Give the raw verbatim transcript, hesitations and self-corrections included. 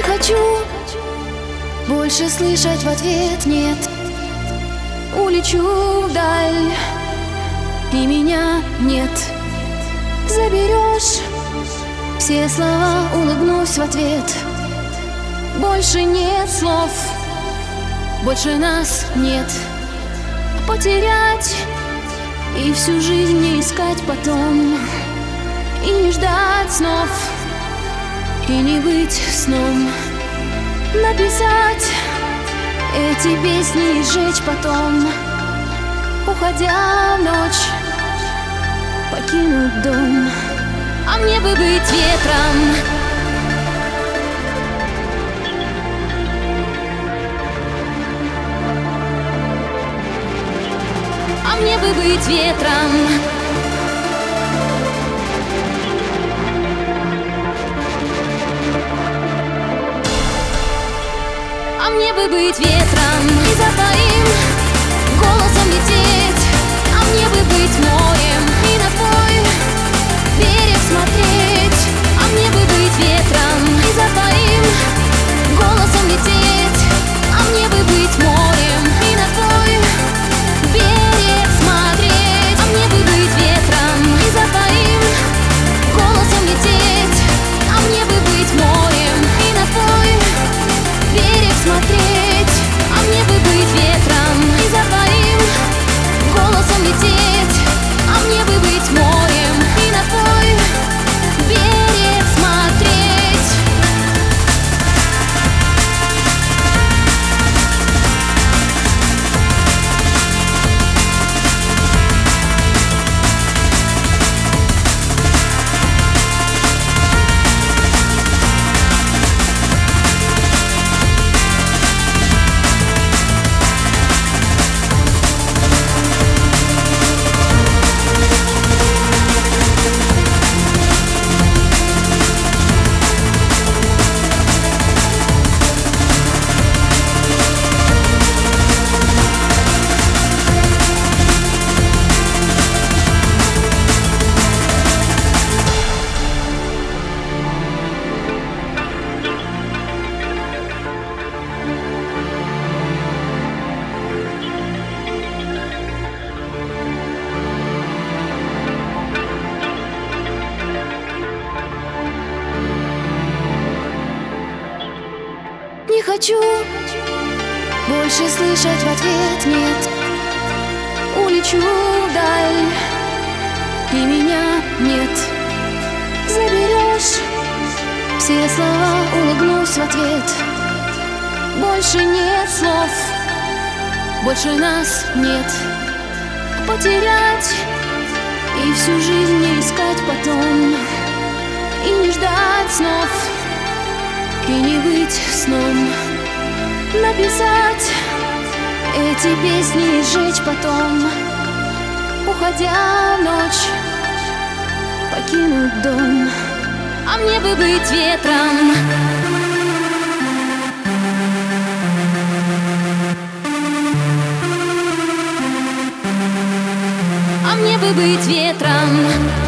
хочу больше слышать в ответ нет. Улечу вдаль, и меня нет. Заберешь все слова, улыбнусь в ответ. Больше нет слов, больше нас нет. Потерять и всю жизнь не искать потом, и не ждать снов, и не быть сном. Написать эти песни и сжечь потом, уходя в ночь, покинуть дом. А мне бы быть ветром, а мне бы быть ветром. А мне бы быть ветром и за твоим голосом лететь. А мне бы быть морем и на твой берег смотреть. А мне бы быть ветром и за твоим голосом лететь. А мне бы быть морем и на твой берег смотреть. А мне бы быть ветром и за твоим голосом лететь. А мне бы быть морем и на твой берег смотреть. А мне бы быть ветром и за твоим голосом лететь. А мне бы быть морем и на твой берег смотреть. Не хочу больше слышать в ответ нет. Улечу вдаль, и меня нет. Заберешь все слова, улыбнусь в ответ. Больше нет слов, больше нас нет. Потерять и всю жизнь не искать потом, и не ждать снов, и не быть сном. Написать эти песни и сжечь потом, уходя в ночь, покинуть дом. А мне бы быть ветром, а мне бы быть ветром.